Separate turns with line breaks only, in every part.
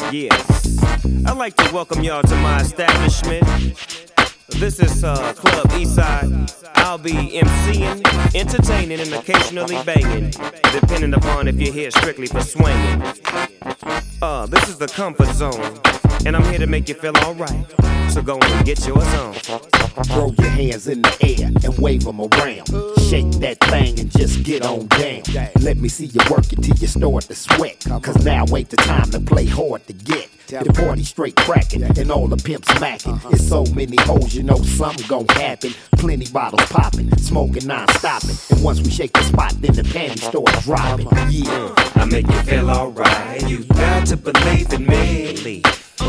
Yes, I'd like to welcome y'all to my establishment. This is Club Eastside. I'll be MCing, entertaining, and occasionally banging, depending upon if you're here strictly for swinging. This is the comfort zone, and I'm here to make you feel alright. So go and get yours on.
Throw your hands in the air and wave them around. Shake that thing and just get on down. Let me see you work it till you start to sweat. Cause now ain't the time to play hard to get. The party straight cracking and all the pimps macking. It's so many hoes, you know something gon' happen. Plenty bottles popping, smoking non-stopping. And once we shake the spot, then the panties start dropping. Yeah,
I make you feel alright. You got to believe in me.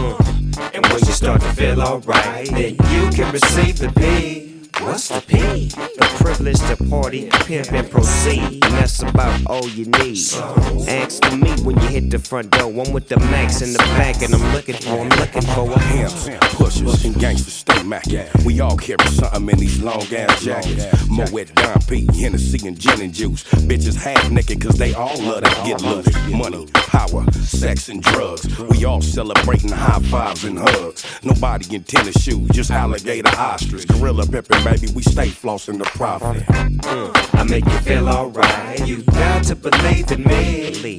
And once you start to feel alright, then you can receive the P. What's the P? The privilege to party, pimp, and proceed. And that's about all you need. Ask for me when you hit the front door. I'm with the max in the back, and I'm looking for a
Pimps, pushers, and gangsters stay mackin'. We all carry something in these long ass jackets. Moet, Don P, Hennessy, and gin and juice. Bitches half naked cause they all love to get loose. Money, power, sex, and drugs. We all celebrating high fives and hugs. Nobody in tennis shoes, just alligator ostrich. Gorilla pimpin', baby, we stay flossing the profit.
I make you feel alright. You got to believe in me.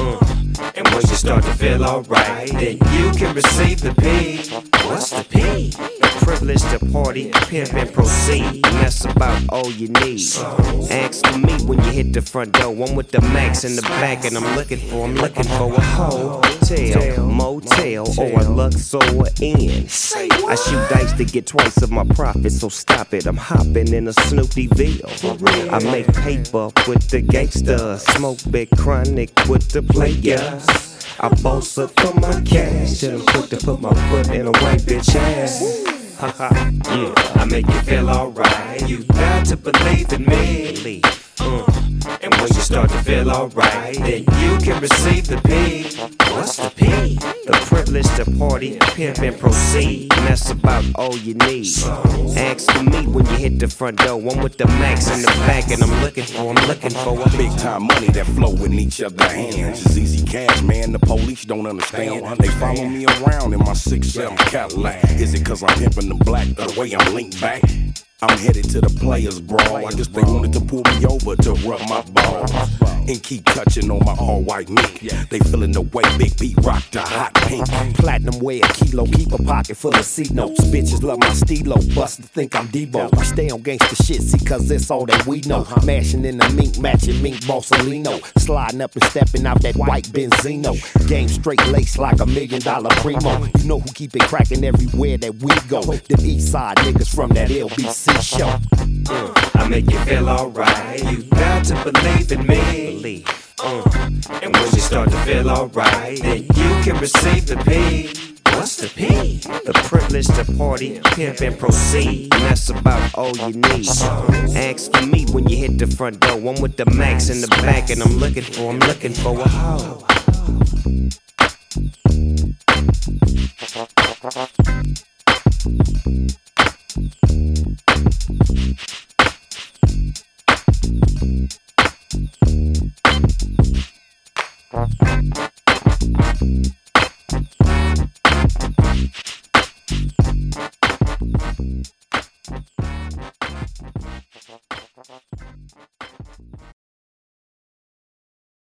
And once you start to feel alright, then you can receive the P. What's the P? The privilege to party, pimp, and proceed. And that's about all you need. Ask for me when you hit the front door. I'm with the max in the back, and I'm looking for a hotel, motel, or a Luxor Inn. I shoot dice to get twice of my profit, so stop it. I'm hopping in a Snoopyville. I make paper with the gangsters, smoke big chronic with the players. I boss up for my cash, till I'm quick to put my foot in a white bitch ass. Yeah, I make you feel alright. You got to believe in me. And once you start to feel alright, then you can receive the P. What's the P? The privilege to party, pimp, and proceed. And that's about all you need. Ask for me when you hit the front door. I'm with the max in the back, and I'm looking for a
Big time money that flow in each other's hands. It's easy cash, man. The police don't understand. They follow me around in my 6'7" Cadillac. Is it cause I'm pimping the black or the way I'm linked back? I'm headed to the players, bro. I guess they wanted to pull me over to rub my balls and keep touching on my all-white mink. They feeling the way Big B rock the hot pink.
platinum weigh a kilo, keep a pocket full of C-notes. Bitches love my stilo, bust to think I'm Debo. We stay on gangsta shit, see, cause that's all that we know. Mashing in the mink, matching mink Borsalino. Sliding up and stepping out that white Benzino. Game straight lace like $1 million primo. You know who keep it cracking everywhere that we go. Them east side niggas from that LBC show.
I make you feel alright. You got to believe in me. And once you start to feel alright, then you can receive the P. What's the P? The privilege to party, pimp, and proceed. And that's about all you need. Ask for me when you hit the front door. I'm with the max in the back, and I'm looking for a hoe.